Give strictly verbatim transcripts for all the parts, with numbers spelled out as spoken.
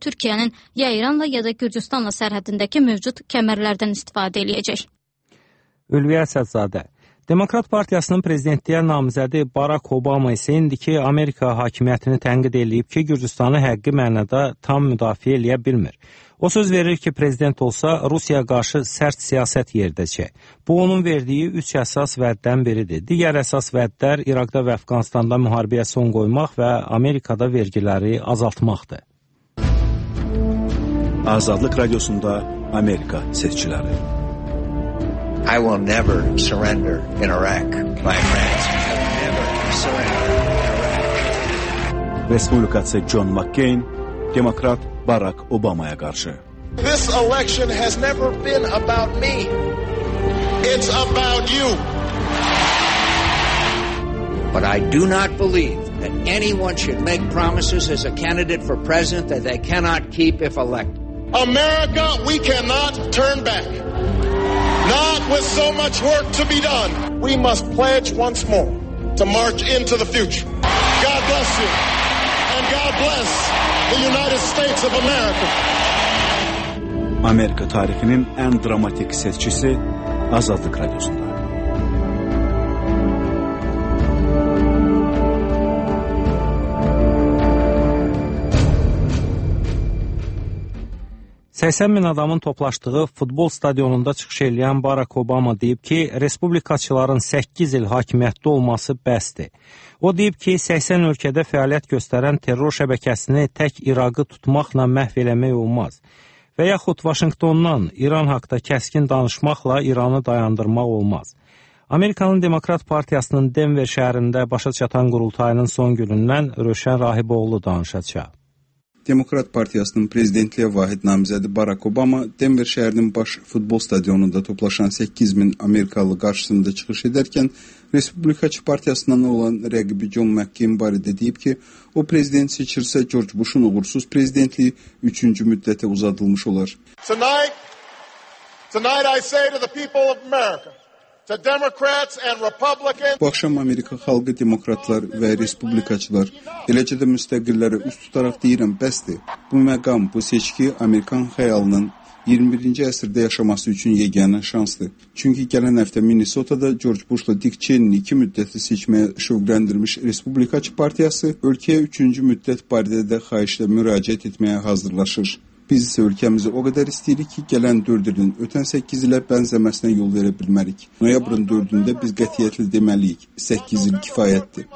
Türkiyənin ya İranla ya da Gürcüstanla sərhədindəki mövcud kəmərlərdən istifadə eləyəcək. Ülviyə Əsədzadə. Demokrat Partiyasının prezidentliyə namizədi Barack Obama isə indiki Amerika hakimiyyətini tənqid edib ki, Gürcüstanı həqiqi mənada tam müdafiə eləyə bilmir. O söz verir ki, prezident olsa Rusiyaya qarşı sərt siyasət yeridəcək. Bu, onun verdiyi üç əsas vəddən biridir. Digər əsas vədlər İraqda və Əfqanistanda müharibəyə son qoymaq və Amerikada vergiləri azaltmaqdır. Azadlıq Radiosunda Amerika seçkiləri. I will never surrender in Iraq, my friends. I will never surrender in Iraq. Respublikası John McCain, Demokrat Barack Obama'ya qarşı. This election has never been about me. It's about you. But I do not believe that anyone should make promises as a candidate for president that they cannot keep if elected. America, we cannot turn back. Not with so much work to be done. We must pledge once more to march into the future. God bless you. And God bless the United States of America. Amerika tarixinin ən dramatik seçkisi Azadlıq Radiosunda. səksən min adamın toplaşdığı futbol stadionunda çıxış eləyən Barack Obama deyib ki, respublikaçıların səkkiz il hakimiyyətdə olması bəsdir. O deyib ki, səksən ölkədə fəaliyyət göstərən terror şəbəkəsini tək İraqı tutmaqla məhv eləmək olmaz. Və yaxud Vaşinqtondan İran haqda kəskin danışmaqla İranı dayandırmaq olmaz. Amerikanın Demokrat Partiyasının Denver şəhərində başa çatan qurultayının son günündən Rövşən Rahiboğlu danışacaq. Demokrat Partiyasının prezidentliyə vahid namizədi Barack Obama Denver şəhərinin baş futbol stadionunda toplaşan səkkiz min Amerikalı qarşısında çıxış edərkən Respublikaçı Partiyasından olan rəqibi John McCain barədə deyib ki, o prezident seçirsə George Bush'un uğursuz prezidentliyi üçüncü müddətə uzadılmış olar. Tonight, tonight I say to the people of America, to Democrats and Republicans. Bu axşam Amerika xalqı demokratlar və respublikaçılar, eləcə də müstəqillərə üst tutaraq deyirəm, bəsdir. Bu məqam, bu seçki Amerikan xəyalının iyirmi birinci əsrdə yaşaması üçün yeganə şansdır. Çünki gələn həftə Minnesota'da George Bush'la Dick Cheney'ni iki müddəti seçməyə şövqləndirmiş Respublikaçı Partiyası ölkəyə üçüncü müddət barədə də xahişlə müraciət etməyə hazırlaşır. Biz isə ölkəmizi o qədər istəyirik ki, gələn dörd ilin ötən səkkiz ilə bənzəməsinə yol verə bilmərik. Noyabrın dördündə biz qətiyyətlə deməliyik, səkkiz il kifayətdir.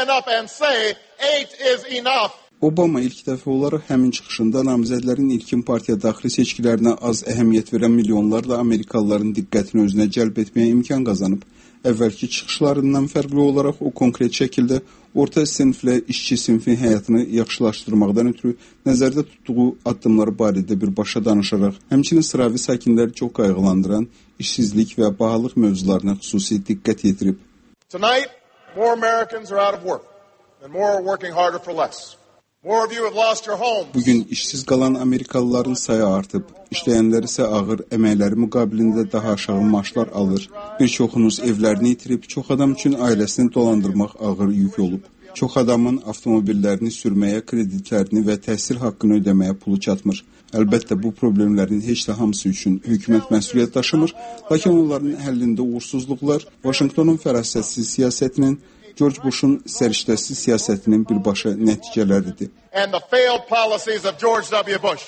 Obama ilk dəfə olaraq həmin çıxışında namizədlərin ilkin partiya daxili seçkilərinə az əhəmiyyət verən milyonlarla Amerikalıların diqqətini özünə cəlb etməyə imkan qazanıb. Əvvəlki çıxışlarından fərqli olaraq o konkret şəkildə orta siniflə işçi sinfin həyatını yaxşılaşdırmaqdan ötürü nəzərdə tutduğu addımlar barədə birbaşa danışaraq, həmçinin sıravi sakinləri çox qayğılandıran işsizlik və bahalıq mövzularına xüsusi diqqət yetirib. Tonight, more Americans are out of work and more are working harder for less. Bugün işsiz qalan Amerikalıların sayı artıb, işləyənlər isə ağır əməkləri müqabilində daha aşağı maaşlar alır. Bir çoxunuz evlərini itirib, çox adam üçün ailəsini dolandırmaq ağır yük olub. Çox adamın avtomobillərini sürməyə, kreditlərini və təhsil haqqını ödəməyə pulu çatmır. Əlbəttə, bu problemlərin heç də hamısı üçün hökumət məsuliyyət daşımır, lakin onların həllində uğursuzluqlar Vaşinqtonun fərasətsiz siyasətinin, George Bush'un səriştəsiz siyasətinin birbaşa nəticələridir. And the failed policies of George W. Bush.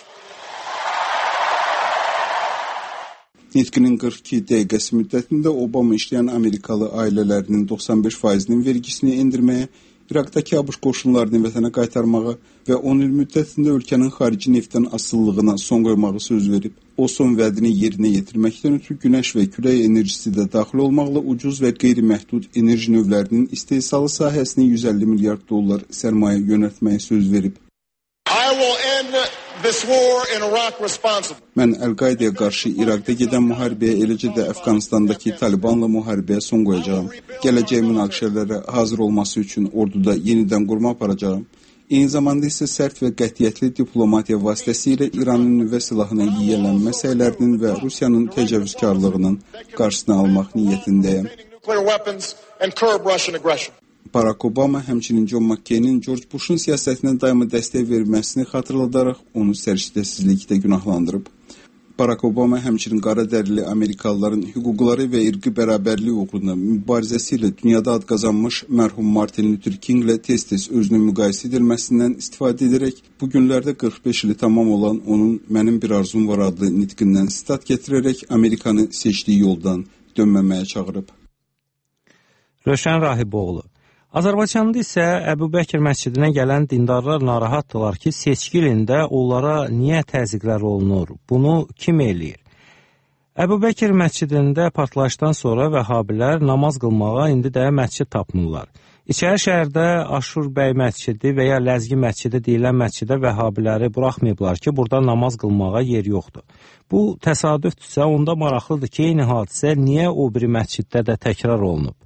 Nitqinin qırx iki dəqiqəsi müddətində Obama işləyən Amerikalı ailələrinin doxsan beş faizinin vergisini endirməyə, İraqdakı ABŞ qoşunlarını vətənə qaytarmağa və on il müddətində ölkənin xarici neftdən asılılığına son qoymağı söz verib. O son vədini yerinə yetirməkdən ötürü günəş və külək enerjisi də daxil olmaqla ucuz və qeyri-məhdud enerji növlərinin istehsalı sahəsinə yüz əlli milyard dollar sərmayə yönəltməyə söz verib. I will end this war in Iraq responsibly. Mən Əl-Qaidəyə qarşı İraqda gedən müharibəyə, eləcə də Əfqanistandakı Talibanla müharibəyə son qoyacağam. Gələcək münaqişələrə hazır olması üçün orduda yenidən qurma aparacağam. Eyni zamanda isə sərt və qətiyyətli diplomatiya vasitəsilə İranın nüvə silahına yiyələnmə səylərinin və Rusiyanın təcavüzkarlığının qarşısını almaq niyyətindəyəm. Barack Obama həmçinin John McCain-in George Bush'un siyasətinə daima dəstək verməsini xatırladaraq onu səriştəsizlikdə günahlandırıb. Barack Obama həmçinin qaradərili Amerikalıların hüquqları və irqi bərabərliyi uğrunda mübarizəsi ilə dünyada ad qazanmış mərhum Martin Luther King ilə tez-tez özünü müqayisə edilməsindən istifadə edərək bu günlərdə qırx beş ili tamam olan onun "Mənim bir arzum var" adlı nitqindən sitat gətirərək Amerikanı seçdiyi yoldan dönməməyə çağırıb. Rövşən Rahiboğlu. Azərbaycanda isə Əbu Bəkir məscidinə gələn dindarlar narahatdılar ki, seçki ilində onlara niyə təzyiqlər olunur, bunu kim eləyir? Əbu Bəkir məscidində partlayışdan sonra vəhabilər namaz qılmağa indi də məscid tapmırlar. İçəri şəhərdə Aşur bəy məscidi və ya Ləzgi məscidi deyilən məscidə vəhabiləri buraxmayıblar ki, burada namaz qılmağa yer yoxdur. Bu təsadüfdürsə, onda maraqlıdır ki, eyni hadisə niyə o biri məsciddə də təkrar olunub?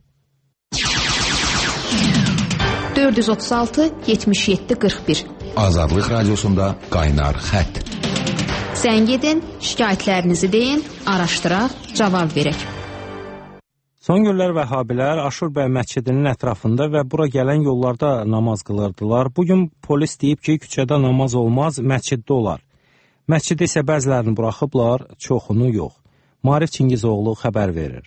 dörd yüz otuz altı yetmiş yeddi qırx bir Azadlıq Radiosunda Qaynar Xətt. Zəng edin, şikayətlərinizi deyin, araşdıraq, cavab verək. Son günlər vəhabilər Aşur bəy məscidinin ətrafında və bura gələn yollarda namaz qılırdılar. Bugün polis deyib ki, küçədə namaz olmaz, məsciddə olar. Məsciddə isə bəzilərini buraxıblar, çoxunu yox. Marif Çingizoğlu xəbər verir.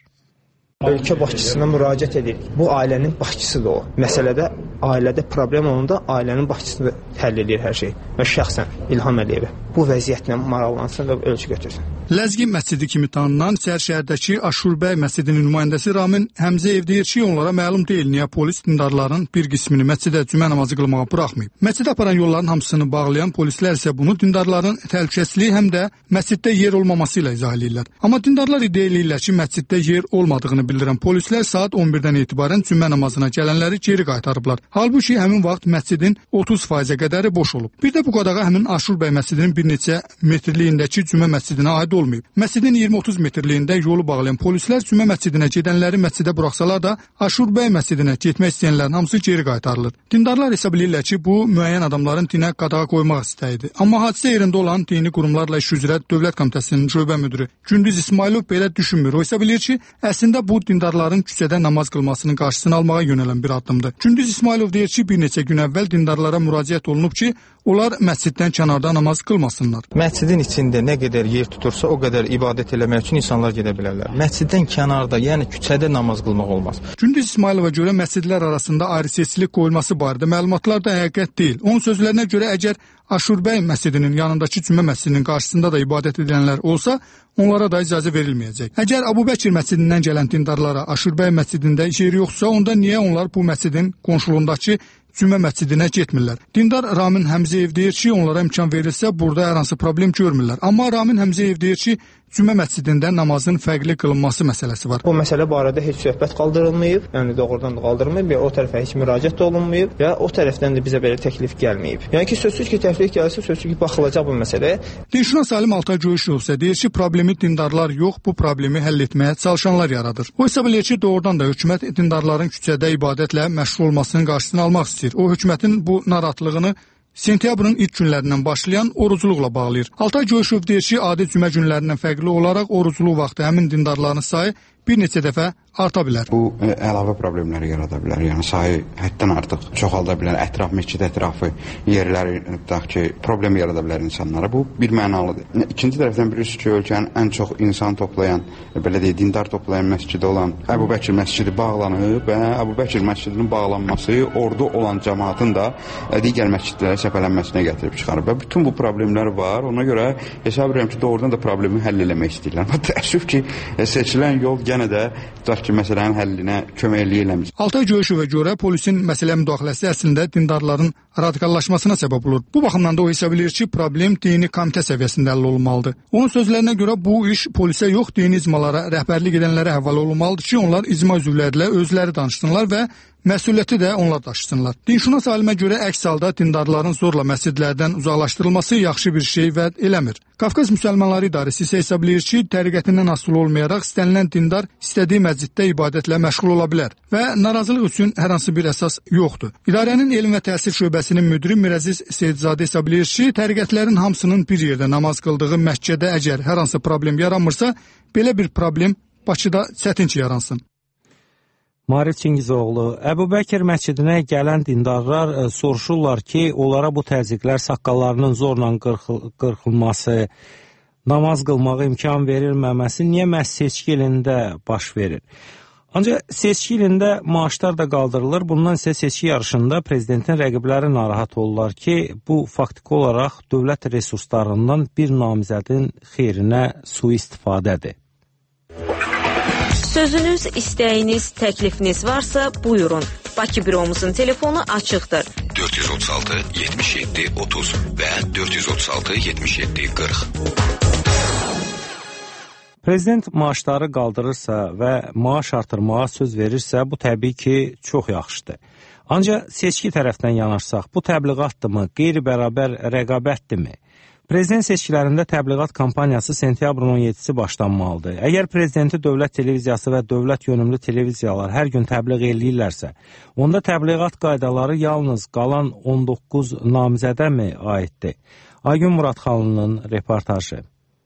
Ölkə başçısına müraciət edir. Bu ailənin başçısıdır o. Məsələdə ailədə problem olanda ailənin başçısı həll edir hər şey. Və şəxsən İlham Əliyevə bu vəziyyətlə maraqlansın və ölçü götürsün. Ləzgi məscidi kimi tanınan Sərşəhərdəki Aşur bəy məscidinin nümayəndəsi Ramin Həmzəyev deyir ki, onlara məlum deyil niyə polis dindarların bir qismini məscidə cümə namazı qılmağa buraxmayıb. Məscidə aparan yolların hamısını bağlayan polislər isə bunu dindarların təhlükəsizliyi həm də məsciddə yer olmaması ilə izah edirlər. Amma dindarlar iddia edirlər ki, məsciddə yer olmadığını bildirən polislər saat on birdən etibarən cümə namazına gələnləri geri qaytarıblar. Halbuki həmin vaxt məscidin otuz faizə qədəri boş olub. Bir də bu qadağa həmin Aşur bəy məscidinin bir neçə metrliyindəki cümə məscidinə aid olmayıb. Məscidin iyirmi otuz metrliyində yolu bağlayan polislər cümə məscidinə gedənləri məscidə buraxsalar da Aşur bəy məscidinə getmək istəyənlərin hamısı geri qaytarılır. Dindarlar hesab edirlər ki, bu müəyyən adamların dinə qadağa qoymaq istəyidir. Amma hadisə yerində olan dini qurumlarla iş üzrə Dövlət Komitəsinin şöbə müdiri Gündüz İsmailov belə düşünmür. O hesab edir ki, əslində bu dindarların küçədə namaz qılmasının qarşısını almağa yönələn bir addımdır. Gündüz İsmailov deyir ki, bir neçə gün əvvəl dindarlara müraciət olunub ki, onlar məsciddən kənarda namaz qılmasınlar. Məscidin içində nə qədər yer tutursa, o qədər ibadət eləmək üçün insanlar gedə bilərlər. Məsciddən kənarda, yəni küçədə namaz qılmaq olmaz. Gündüz İsmailova görə məscidlər arasında ayrı-seçkilik qoyulması barədə məlumatlar da həqiqət deyil. Onun sözlərinə görə əgər Aşur bəy məscidinin yanındakı cümə məscidinin qarşısında da ibadət edənlər olsa, onlara da icazə verilməyəcək. Əgər Əbu Bəkir məscidindən gələn dindarlara Aşur bəy məscidində yer yoxsa, onda niyə onlar bu məscidin qonşuluğundakı cümə məscidinə getmirlər? Dindar Ramin Həmzəyev deyir ki, onlara imkan verilsə, burada hər hansı problem görmürlər. Amma Ramin Həmzəyev deyir ki, cümə məscidində namazın fərqli qılınması məsələsi var. Bu məsələ barədə heç söhbət qaldırılmayıb, yəni doğrudan da qaldırılmayıb, o tərəfə heç müraciət də olunmayıb və o tərəfdən də bizə belə təklif gəlməyib. Yəni ki, sözsüz ki, təklif gəlsə, sözsüz ki, baxılacaq bu məsələyə. Dinşünas Salim Altay Göyüşov isə deyir ki, problemi dindarlar yox, bu problemi həll etməyə çalışanlar yaradır. O hesab edir ki, doğrudan da hökumət dindarların küçədə ibadətlə məşğul olmasının qarşısını almaq istəyir. O hökumətin bu narahatlığını sentyabrın ilk günlərindən başlayan oruculuqla bağlayır. Altay Göyüşov deyir ki, adi cümə günlərindən fərqli olaraq oruculuq vaxtı həmin dindarların sayı bir neçə dəfə arta bilər. Bu ə, əlavə problemləri yarada bilər. Yəni sayı həddən artıq çoxalda bilər. Ətraf məscid ətrafı yerləri tutaq ki, problem yarada bilər insanlara. Bu bir mənalıdır. İkinci tərəfdən bilirsiniz ki, ölkənin ən çox insan toplayan, belə deyək, dindar toplayan məscidi olan Əbu Bəkir məscidi bağlanıb və Əbu Bəkir məscidinin bağlanması ordu olan cəmaatın da digər məscidlərə səpələnməsinə gətirib çıxarıb. Və bütün bu problemlər var. Ona görə hesab edirəm ki, doğrudan da problemi həll eləmək istəyirlər. Amma təəssüf ki, seçilən yol yenə də tutaq ki, məsələnin həllinə kömək eləyə Altay Göyüşova görə polisin məsələ müdaxiləsi əslində dindarların radikallaşmasına səbəb olur. Bu baxımdan da o hesab edir ki, problem dini komitə səviyyəsində həll olunmalıdır. Onun sözlərinə görə bu iş polisə yox, dini icmalara, rəhbərlik edənlərə həvalə olunmalıdır ki, onlar icma üzvləri ilə özləri danışsınlar və məsuliyyəti də onlar daşısınlar. Dinşünas alimə görə əks halda dindarların zorla məscidlərdən uzaqlaşdırılması yaxşı bir şey vəd eləmir. Qafqaz Müsəlmanları İdarəsi isə hesab edir ki, təriqətindən asılı olmayaraq istənilən dindar istədiyi məsciddə ibadətlə məşğul ola bilər və narazılıq üçün hər hansı bir əsas yoxdur. İdarənin elm və təhsil şöbəsinin müdiri Mirəziz Seyidzadə hesab edir ki, təriqətlərin hamısının bir yerdə namaz qıldığı Məkkədə əgər hər hansı problem yaranmırsa, belə bir problem Bakıda çətin ki yaransın. Maarif Çingizoğlu, Əbu Bəkir məscidinə gələn dindarlar ə, soruşurlar ki, onlara bu təzyiqlər saqqallarının zorla qırxıl qırxılması, namaz qılmağa imkan verilməməsi niyə məhz seçki ilində baş verir? Ancaq seçki ilində maaşlar da qaldırılır. Bundan isə seçki yarışında prezidentin rəqibləri narahat olurlar ki, bu faktiki olaraq dövlət resurslarından bir namizədin xeyrinə sui-istifadədir. Sözünüz, istəyiniz, təklifiniz varsa buyurun. Bakı büromuzun telefonu açıqdır. dörd yüz otuz altı yetmiş yeddi otuz və dörd yüz otuz altı yetmiş yeddi qırx. Prezident maaşları qaldırırsa və maaş artırmağa söz verirsə, bu təbii ki, çox yaxşıdır. Ancaq seçki tərəfdən yanaşsaq, bu təbliğatdırmı, qeyri-bərabər rəqabətdirmi? Prezident seçkilərində təbliğat kampaniyası sentyabrın on yeddisi başlanmalıdır. Əgər prezidenti dövlət televiziyası və dövlət yönümlü televiziyalar hər gün təbliğ eləyirlərsə, onda təbliğat qaydaları yalnız qalan on doqquz namizədə mi aiddir? Aygün Muradxanlının reportajı.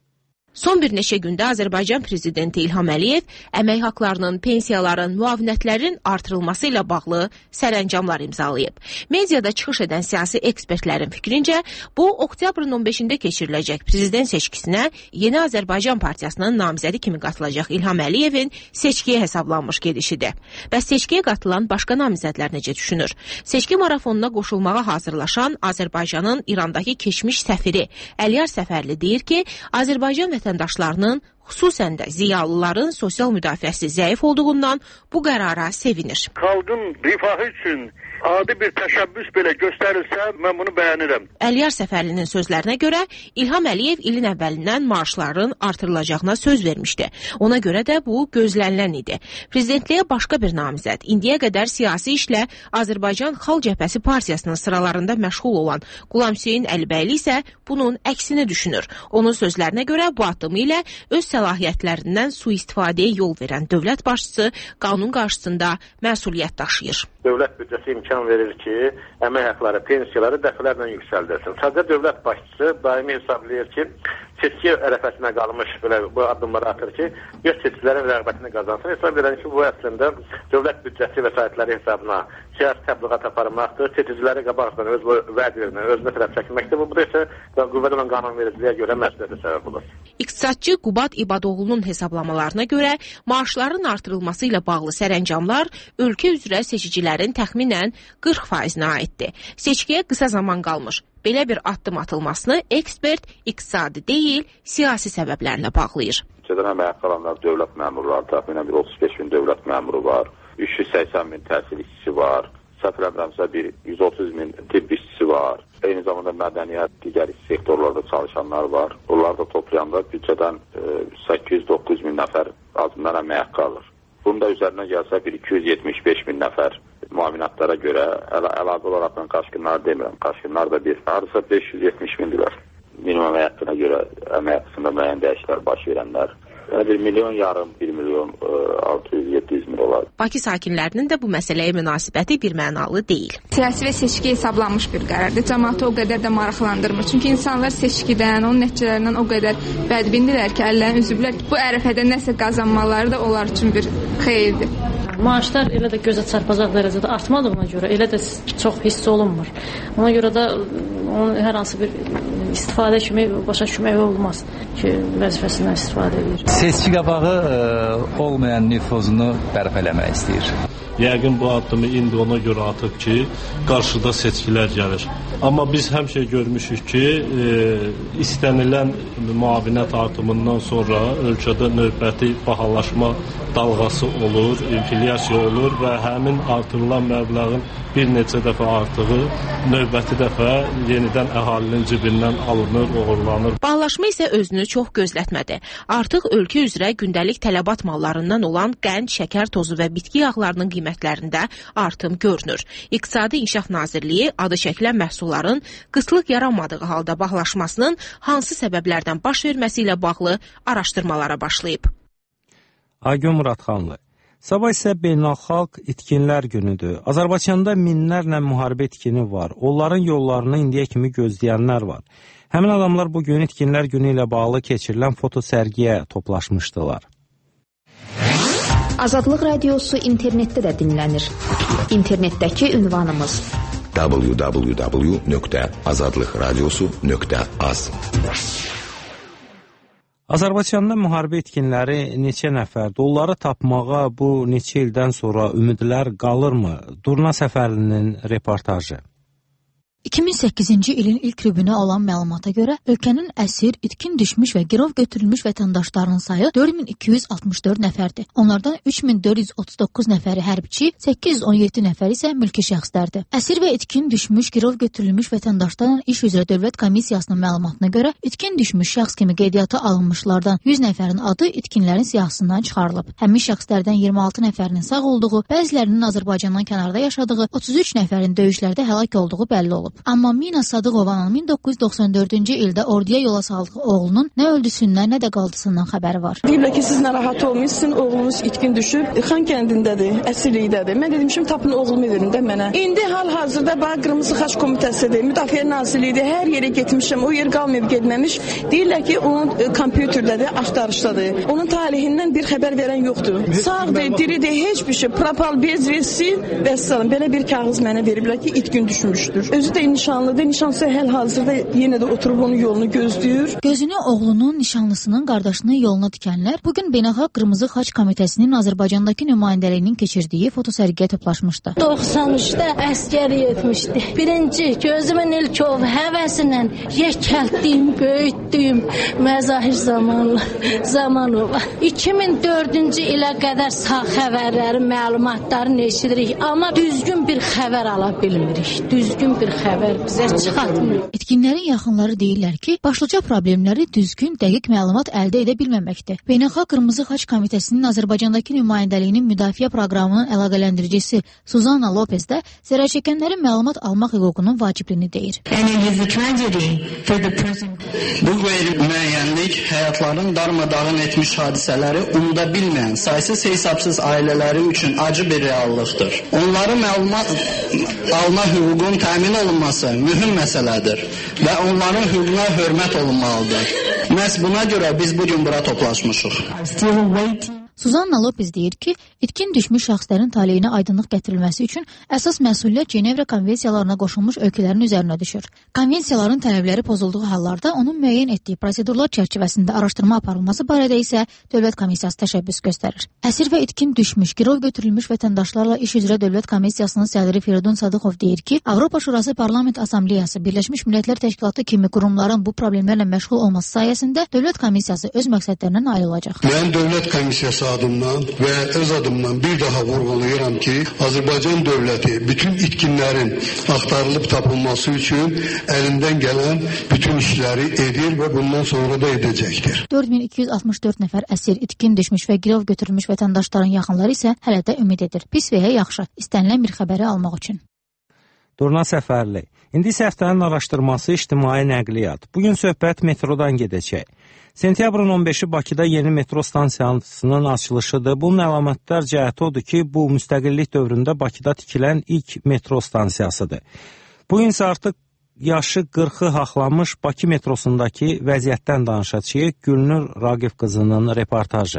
Son bir neçə gündə Azərbaycan prezidenti İlham Əliyev əmək haqlarının, pensiyaların, müavinətlərin artırılması ilə bağlı sərəncamlar imzalayıb. Mediada çıxış edən siyasi ekspertlərin fikrincə, bu oktyabrın on beşində keçiriləcək prezident seçkisinə Yeni Azərbaycan Partiyasının namizədi kimi qatılacaq İlham Əliyevin seçkiyə hesablanmış gedişidir. Bəs seçkiyə qatılan başqa namizədlər necə düşünür? Seçki marafonuna qoşulmağa hazırlaşan Azərbaycanın İrandakı keçmiş səfiri Əliyar Səfərli deyir ki, Azərbaycan və vətəndaşlarının, xüsusən də ziyalıların sosial müdafiəsi zəif olduğundan bu qərara sevinir. Xalqın rifahı üçün adi bir təşəbbüs belə göstərilsə, mən bunu bəyənirəm. Əliyar Səfərlinin sözlərinə görə İlham Əliyev ilin əvvəlindən maaşların artırılacağına söz vermişdi. Ona görə də bu gözlənilən idi. Prezidentliyə başqa bir namizəd, indiyə qədər siyasi işlə Azərbaycan Xalq Cəbhəsi Partiyasının sıralarında məşğul olan Qulam Hüseyn Əlibəyli isə bunun əksini düşünür. Onun sözlərinə görə bu addımı ilə öz səlahiyyətlərindən sui-istifadəyə yol verən dövlət başçısı qanun qarşısında məsuliyyət daşıyır. Dövlət büdcəsi imkan verir ki, əmək haqları, pensiyaları dəfələrlə yüksəldilsin. Sadəcə dövlət başçısı daimi hesablayır ki, seçki ərəfəsinə qalmış belə bu addımları atır ki, öz seçkilərin rəğbətini qazansın. Hesab edən ki, bu əslində dövlət büdcəsi vəsaitləri hesabına siyasi təbliğat aparmaqdır, seçiciləri qabaqdan öz vədlərini özünə tərəf çəkməkdir. Bu da isə qüvvədə olan qanunvericiliyə görə məsuliyyətə səbəb olur. İqtisadçı Qubad İbadoğlu'nun hesablamalarına görə maaşların artırılması ilə bağlı sərəncamlar ölkə üzrə seçicilərin təxminən qırx faizinə aiddir. Seçkiyə qısa zaman qalmış. Belə bir addım atılmasını ekspert iqtisadi deyil, siyasi səbəblərlə bağlayır. Ölkədən əmək haqqı alanlar dövlət məmurları, təxminən bir otuz beş min dövlət məmuru var, üç yüz səksən min təhsil işçisi var, səhv eləmirəmsə bir yüz otuz min tibb işçisi var. Eyni zamanda mədəniyyət, digər sektorlarda çalışanlar var. Onlar da toplayanda büdcədən səkkiz yüz doqquz min nəfər azından əmək haqqı alır. Bunun da üzərinə gəlsə bir iki yüz yetmiş beş min nəfər müavinətlərə görə əla, əlavə olaraq mən qaçqınlar demirəm. Qaçqınlar da bir hardasa beş yüz yetmiş mindirlər. Minimum əmək haqqına görə əmək haqqında müəyyən dəyişikliklər baş verənlər. Yəni bir milyon yarım, bir milyon altı yüz yeddi yüz min olar. Bakı sakinlərinin də bu məsələyə münasibəti bir mənalı deyil. Siyasi və seçki hesablanmış bir qərardır. Cəmaatı o qədər də maraqlandırmır. Çünki insanlar seçkidən, onun nəticələrindən o qədər bədbindirlər ki, əllərini üzüblər. Bu ərəfədə nəsə qazanmaları da onlar üçün bir xeyirdir. Maaşlar elə də gözə çarpacaq dərəcədə artmadığına görə elə də çox hiss olunmur. Ona görə də onun hər hansı bir istifadə kimi başa düşmək olmaz ki, vəzifəsindən istifadə edir. Seçki qabağı ə, olmayan nüfuzunu bərpa eləmək istəyir. Yəqin bu addımı indi ona görə atıb ki, qarşıda seçkilər gəlir. Amma biz həmişə görmüşük ki, e, istənilən müavinət artımından sonra ölkədə növbəti bahalaşma dalğası olur, inflyasiya olur və həmin artırılan məbləğin bir neçə dəfə artığı növbəti dəfə yenidən əhalinin cibindən alınır, uğurlanır. Bahalaşma isə özünü çox gözlətmədi. Artıq ölkə üzrə gündəlik tələbat mallarından olan qənd, şəkər tozu və bitki yağlarının qiymətlərində artım görünür. İqtisadi İnkişaf Nazirliyi adı çəkilən məhsulların qıtlıq yaranmadığı halda bahalaşmasının hansı səbəblərdən baş verməsi ilə bağlı araşdırmalara başlayıb. Aygün Muradxanlı. Sabah isə beynəlxalq itkinlər günüdür. Azərbaycanda minlərlə müharibə itkini var. Onların yollarını indiyə kimi gözləyənlər var. Həmin adamlar bu gün itkinlər günü ilə bağlı keçirilən fotosərgiyə toplaşmışdılar. Azadlıq Radiosu internetdə də dinlənir. İnternetdəki ünvanımız w w w nöqtə azadlıq radiosu nöqtə az. Azərbaycanda müharibə itkinləri neçə nəfərdir? Onları tapmağa bu neçə ildən sonra ümidlər qalırmı? Durna Səfərlinin reportajı. iki min səkkizinci ilin ilk rübünə olan məlumata görə ölkənin əsir, itkin düşmüş və girov götürülmüş vətəndaşlarının sayı dörd min iki yüz altmış dörd nəfərdir. Onlardan üç min dörd yüz otuz doqquz nəfəri hərbçi, səkkiz yüz on yeddi nəfər isə mülki şəxslərdir. Əsir və itkin düşmüş, girov götürülmüş vətəndaşlarla iş üzrə Dövlət Komissiyasının məlumatına görə itkin düşmüş şəxs kimi qeydiyyata alınmışlardan yüz nəfərin adı itkinlərin siyahısından çıxarılıb. Həmin şəxslərdən iyirmi altı nəfərinin sağ olduğu, bəzilərinin Azərbaycandan kənarda yaşadığı, otuz üç nəfərin döyüşlərdə həlak olduğu bəlli olub. Amma Mina Sadıqovanın min doqquz yüz doxsan dördüncü ildə orduya yola saldığı oğlunun nə öldüsündən, nə də qaldısından xəbəri var. Deyirlər ki, siz narahat olmayın, sizin oğlunuz itkin düşüb, Xan kəndindədir, əsirlikdədir. Mən dedim, şimdi tapın oğlumu verin də mənə. İndi hal-hazırda bax Qırmızı Xaç Komitəsidir, Müdafiə Nazirliyidir, hər yerə getmişəm, o yer qalmayıb getməmiş. Deyirlər ki, onun kompüterdədir, axtarışdadır. Onun talihindən bir xəbər verən yoxdur. Sağdır, diridir, heç bir şey, propal bez versin, vəssalam. Belə bir kağız mənə veriblər ki, itkin düşmüşdür. Özü də nişanlıdır. Nişanlısı hal-hazırda yenə də oturub onun yolunu gözləyir. Gözünü oğlunun, nişanlısının, qardaşının yoluna dikənlər bugün Beynəlxalq Qırmızı Xaç Komitəsinin Azərbaycandakı nümayəndəliyinin keçirdiyi fotosərgiyə toplaşmışdı. doxsan üçdə əskəri etmişdi. Birinci, gözümün ilk ov həvəsilə yekəltdiyim, böyütdüyüm məzahir zamanlı Zamanova. iki min dördüncü ilə qədər sağ xəbərləri, məlumatlarını eşidirik, amma düzgün bir xəbər ala bilmirik. Düzgün bir xəbər bizə çıxartmır. Etkinlərin yaxınları deyirlər ki, başlıca problemləri düzgün, dəqiq məlumat əldə edə bilməməkdir. Beynəlxalq Qırmızı Xaç Komitəsinin Azərbaycandakı nümayəndəliyinin müdafiə proqramının əlaqələndiricisi Suzanna Lopez də zərərçəkənlərin məlumat almaq hüququnun vacibliyini deyir. Bu qeyri-müəyyənlik həyatların darmadağın etmiş hadisələri unuda bilməyən, saysız hesabsız ailələrin üçün acı bir reallıqdır. Onları məlumat alma hüququn təmin olunması mühüm məsələdir və onların hüququna hörmət olunmalıdır. Məhz buna görə biz bugün bura toplaşmışıq. Suzanna Lopez deyir ki, itkin düşmüş şəxslərin taleyinə aydınlıq gətirilməsi üçün əsas məsuliyyət Cenevra konvensiyalarına qoşulmuş ölkələrin üzərinə düşür. Konvensiyaların tələbləri pozulduğu hallarda onun müəyyən etdiyi prosedurlar çərçivəsində araşdırma aparılması barədə isə Dövlət Komissiyası təşəbbüs göstərir. Əsir və itkin düşmüş, girov götürülmüş vətəndaşlarla iş üzrə Dövlət Komissiyasının sədri Firidun Sadıqov deyir ki, Avropa Şurası Parlament Assambleyası, Birləşmiş Millətlər Təşkilatı kimi qurumların bu problemlərlə məşğul olması sayəsində Dövlət Komissiyası öz məqsədlərindən nail olacaq. Mən Dövlət Komissiyası adımdan və öz adımdan bir daha vurğulayıram ki, Azərbaycan dövləti bütün itkinlərin axtarılıb tapılması üçün əlindən gələn bütün işləri edir və bundan sonra da edəcəkdir. dörd min iki yüz altmış dörd nəfər əsir, itkin düşmüş və girov götürülmüş vətəndaşların yaxınları isə hələ də ümid edir. Pis və ya yaxşı, istənilən bir xəbəri almaq üçün. Durna Səfərli. İndi isə həftənin araşdırması ictimai nəqliyyat. Bugün söhbət metrodan gedəcək. Sentyabrın on beşi Bakıda yeni metro stansiyasının açılışıdır. Bunun əlamətdar cəhəti odur ki, bu müstəqillik dövründə Bakıda tikilən ilk metro stansiyasıdır. Bu gün isə artıq yaşı qırxı haqlanmış Bakı metrosundakı vəziyyətdən danışacağıq. Gülnur Raqif qızının reportajı.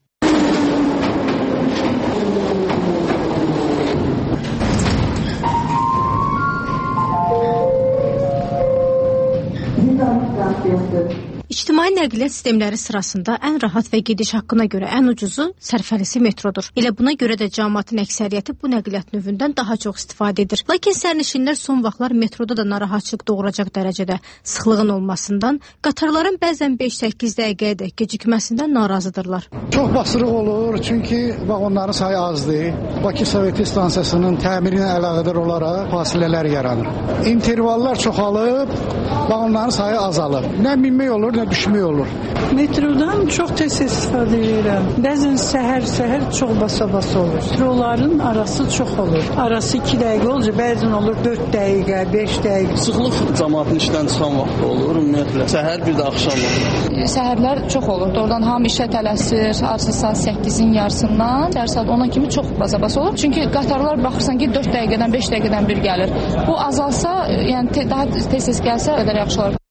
İctimai nəqliyyat sistemləri sırasında ən rahat və gediş haqqına görə ən ucuzu, sərfəlisi metrodur. Elə buna görə də cəmiyyətin əksəriyyəti bu nəqliyyat növündən daha çox istifadə edir. Lakin sərnişinlər son vaxtlar metroda da narahatçılıq doğuracaq dərəcədə sıxlığın olmasından, qatarların bəzən beş səkkiz dəqiqəyə də gecikməsindən narazıdırlar. Çox basırıq olur, çünki vaqonların sayı azdır. Bakı Sovet stansiyasının təmiri ilə əlaqədar olaraq fasilələr yaranır. İntervallar çoxalıb, vaqonların sayı azalıb. Nə minmək olur, nə düşmək olur. Metrodan çox tez istifadə edirəm. Bəzən səhər-səhər çox basa-basa olur. Metroların arası çox olur. Arası iki dəqiqə olacaq, bəzən olur dörd dəqiqə, beş dəqiqə. Sıxlıq cəmaatın işdən çıxan vaxt olur, ümumiyyətlə. Səhər bir də axşam olur. Səhərlər çox olur. Oradan hamı işə tələsir, arası saat səkkizin yarısından, səhər saat ona kimi çox basa-basa olur. Çünki qatarlar baxırsan ki, dörd dəqiqədən, beş dəqiqədən bir gəlir. Bu azalsa, yəni te daha tez-tez gəlsə, qədər yaxşı olur.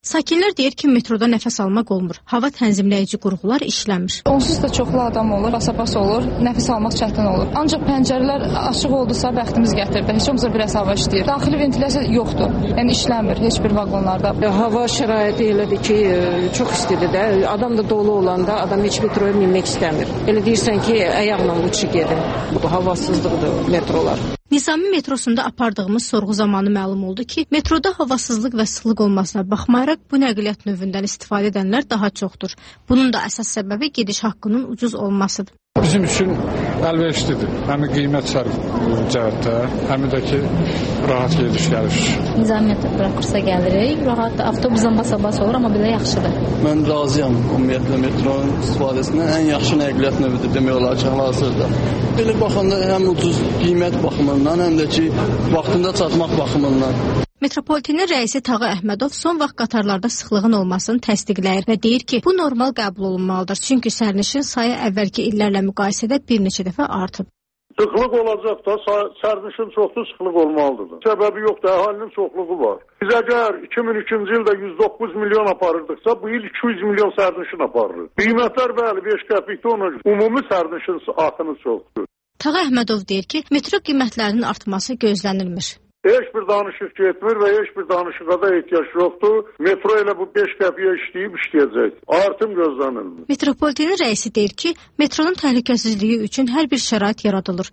Sakinlər deyir ki, metroda nəfəs almaq olmur. Hava tənzimləyici qurğular işləmir. Onsuz da çoxlu adam olur, basa-bas olur, nəfəs almaq çətin olur. Ancaq pəncərələr açıq oldusa bəxtimiz gətirdi. Heç olmasa biraz hava işləyir. Daxili ventilyasiya yoxdur. Yəni işləmir heç bir vaqonlarda. Hava şəraiti elədir ki, çox istidir də. Adam da dolu olanda adam heç metroya minmək istəmir. Elə deyirsən ki, ayaqla uçu gedin. Bu havasızlıqdır metrolar. Nizami metrosunda apardığımız sorğu zamanı məlum oldu ki, metroda havasızlıq və sıxlıq olmasına baxmayaraq bu nəqliyyat növündən istifadə edənlər daha çoxdur. Bunun da əsas səbəbi gediş haqqının ucuz olmasıdır. Bizim üçün əlverişlidir. Həm qiymət sərf cəhətdə, həm də ki, rahat gediş gəlir. Nizami metro buraxırsa gəlirik, rahat avtobusdan basa-bas olur, amma belə yaxşıdır. Mən razıyam ümumiyyətlə metronun istifadəsindən. Ən yaxşı nəqliyyat növüdür demək olar ki, hal-hazırda. Belə baxanda həm ucuz qiymət baxımından, həm də ki, vaxtında çatmaq baxımından. Metropolitenin rəisi Tağı Əhmədov son vaxt qatarlarda sıxlığın olmasını təsdiqləyir və deyir ki, bu normal qəbul olunmalıdır. Çünki sərnişin sayı əvvəlki illərlə müqayisədə bir neçə dəfə artıb. Sıxlıq olacaq da, sərnişin çoxlu sıxlıq olmalıdır. Səbəbi yoxdur, əhalinin çoxluğu var. Biz əgər iki min ikinci ildə yüz doqquz milyon aparırdıqsa, bu il iki yüz milyon sərnişin aparırıq. Qiymətlər bəli beş qəpikdə ona ümumi sərnişin axını çoxdur. Tağı Əhmədov deyir ki, metro qiymətlərinin artması gözlənilmir. Heç bir danışıq getmir və heç bir danışığa da ehtiyac yoxdur. Metro elə bu beş qəpiyə işləyib işləyəcək. Artım gözlənilmir. Metropolitenin rəisi deyir ki, metronun təhlükəsizliyi üçün hər bir şərait yaradılır.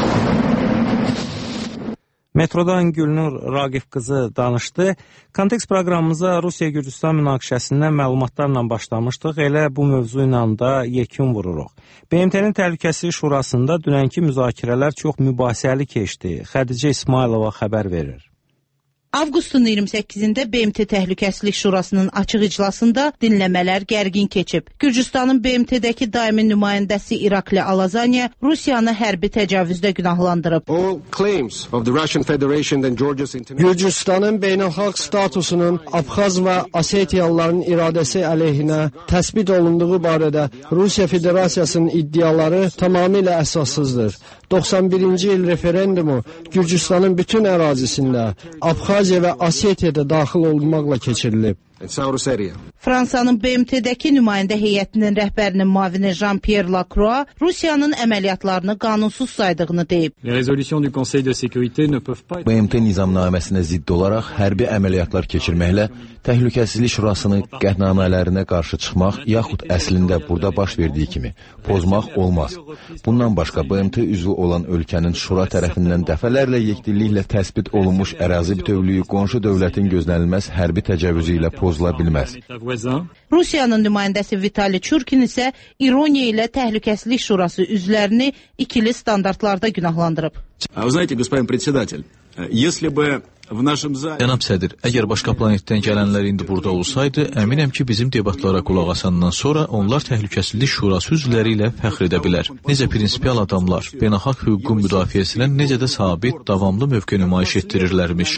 Metrodan Gülnur Raqif qızı danışdı. Kontekst proqramımıza Rusiya-Gürcüstan münaqişəsindən məlumatlarla başlamışdıq. Elə bu mövzu ilə də yekun vururuq. B M T-nin Təhlükəsizlik Şurasında dünənki müzakirələr çox mübahisəli keçdi. Xədicə İsmailova xəbər verir. Avqustun iyirmi səkkizində B M T Təhlükəsizlik Şurasının açıq iclasında dinləmələr gərgin keçib. Gürcüstanın B M T-dəki daimi nümayəndəsi İrakli Alazanya Rusiyanı hərbi təcavüzdə günahlandırıb. Gürcüstanın beynəlxalq statusunun Abxaz və Osetiyalıların iradəsi əleyhinə təsbit olunduğu barədə Rusiya Federasiyasının iddiaları tamamilə əsassızdır. doxsan birinci il referendumu Gürcüstanın bütün ərazisində Abxaz və Osetiyada daxil olmaqla keçirilib. Fransanın B M T-dəki nümayəndə heyətinin rəhbərinin müavini Jean-Pierre Lacroix Rusiyanın əməliyyatlarını qanunsuz saydığını deyib. B M T nizamnaməsinə zidd olaraq hərbi əməliyyatlar keçirməklə Təhlükəsizlik Şurasının qətnamələrinə qarşı çıxmaq yaxud əslində burada baş verdiyi kimi pozmaq olmaz. Bundan başqa B M T üzvü olan ölkənin Şura tərəfindən dəfələrlə yekdilliklə təsbit olunmuş ərazi bütövlüyü qonşu dövlətin gözlənilməz hərbi təcavüzü ilə pozula bilməz. Rusiyanın nümayəndəsi Vitali Churkin isə ironiya ilə Təhlükəsizlik Şurası üzvlərini ikili standartlarda günahlandırıb. Cənab sədr, əgər başqa planetdən gələnlər indi burada olsaydı, əminəm ki, bizim debatlara qulaq asandan sonra onlar Təhlükəsizlik Şurası üzvləri ilə fəxr edə bilər. Necə prinsipial adamlar, beynəlxalq hüququn müdafiəsinə necə də sabit, davamlı mövqe nümayiş etdirirlərmiş.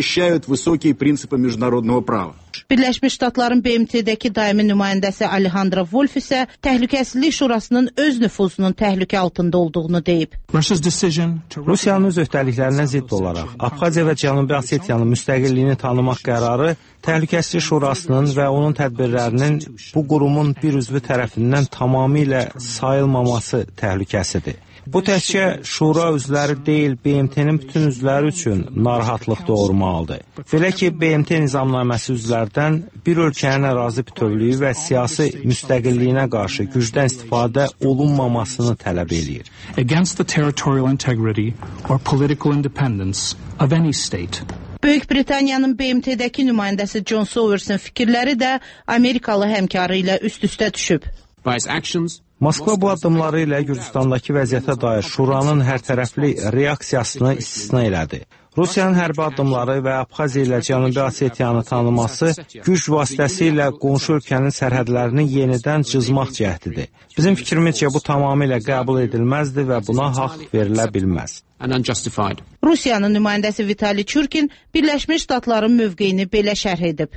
Birləşmiş Ştatların B M T-dəki daimi nümayəndəsi Alejandro Wolf isə Təhlükəsizlik Şurasının öz nüfuzunun təhlükə altında olduğunu deyib. Rusiyanın öz öhdəliklərinə zidd olaraq Abxaziya və Cənubi Osetiyanın müstəqilliyini tanımaq qərarı Təhlükəsizlik Şurasının və onun tədbirlərinin bu qurumun bir üzvü tərəfindən tamamilə sayılmaması təhlükəsidir. Bu təkcə Şura üzvləri deyil, B M T-nin bütün üzvləri üçün narahatlıq doğurmalıdır. Belə ki, B M T nizamnaməsi üzvlərdən bir ölkənin ərazi bütövlüyü və siyasi müstəqilliyinə qarşı gücdən istifadə olunmamasını tələb eləyir. Against the territorial integrity or political independence of any state. Böyük Britaniyanın B M T-dəki nümayəndəsi John Sowers'ın fikirləri də Amerikalı həmkarı ilə üst-üstə düşüb. Moskva bu addımları ilə Gürcüstandakı vəziyyətə dair Şuranın hərtərəfli reaksiyasını istisna elədi. Rusiyanın hərbi addımları və Abxaziya ilə Cənubi Osetiyanı tanıması güc vasitəsilə qonşu ölkənin sərhədlərini yenidən cızmaq cəhdidir. Bizim fikrimizcə bu tamamilə qəbul edilməzdir və buna haqq verilə bilməz. and unjustified. Rusiyanın nümayəndəsi Vitali Churkin Birləşmiş Ştatların mövqeyini belə şərh edib.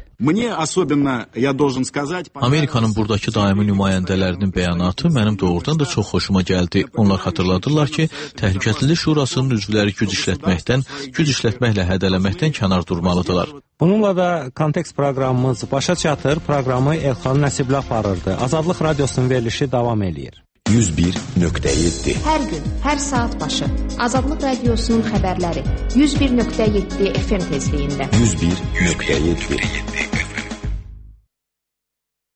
Amerikanın buradakı daimi nümayəndələrinin bəyanatı mənim doğrudan da çox xoşuma gəldi. Onlar xatırladırlar ki, Təhlükəsizlik Şurasının üzvləri güc işlətməkdən, güc işlətməklə hədələməkdən kənar durmalıdırlar. Bununla da Kontekst proqramımız başa çatır. Proqramı Elxan Nəsibli aparırdı. Azadlıq Radiosunun verilişi davam eləyir. yüz bir nöqtə yeddi. Hər gün, hər saat başı Azadlıq Radiosunun xəbərləri yüz bir nöqtə yeddi F M tezliyində. yüz bir nöqtə yeddi.